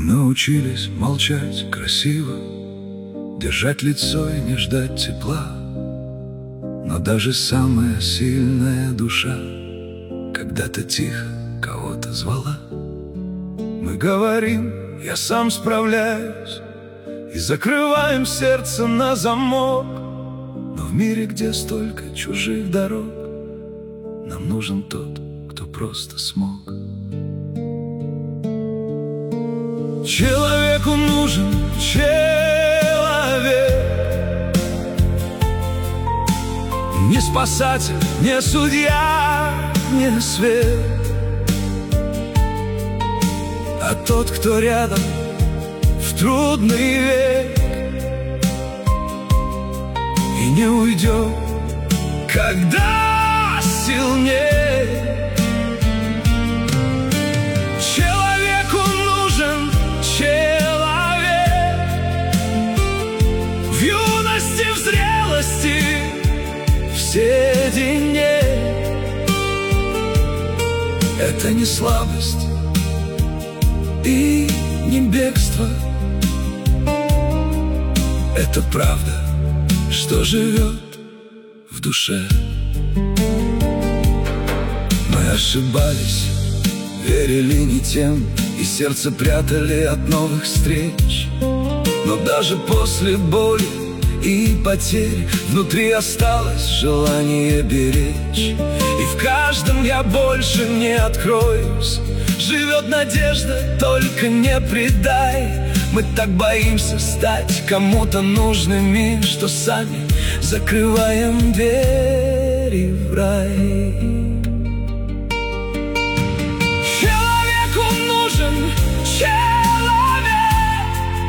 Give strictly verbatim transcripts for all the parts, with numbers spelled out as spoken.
научились молчать красиво, держать лицо и не ждать тепла. Но даже самая сильная душа когда-то тихо кого-то звала. Мы говорим: я сам справляюсь, и закрываем сердце на замок. Но в мире, где столько чужих дорог, нам нужен тот, кто просто смог. Человеку нужен человек, не спасатель, не судья, не свет, а тот, кто рядом в трудный век и не уйдет, когда сил нет. Человеку нужен человек в юности, в зрелости, в седине. Это не слабость и не бегство, это правда, что живет в душе. Мы ошибались, верили не тем, и сердце прятали от новых встреч. Но даже после боли и потерь внутри осталось желание беречь. И в каждом я больше не откроюсь, живет надежда, только не предай. Мы так боимся стать кому-то нужными, что сами закрываем двери в рай. Человеку нужен человек,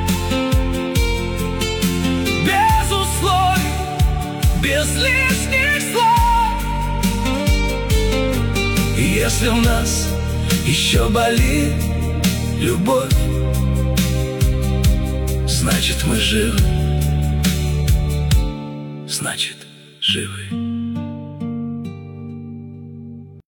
без условий, без лишних слов. И если в нас еще болит любовь, значит, мы живы, значит, живы.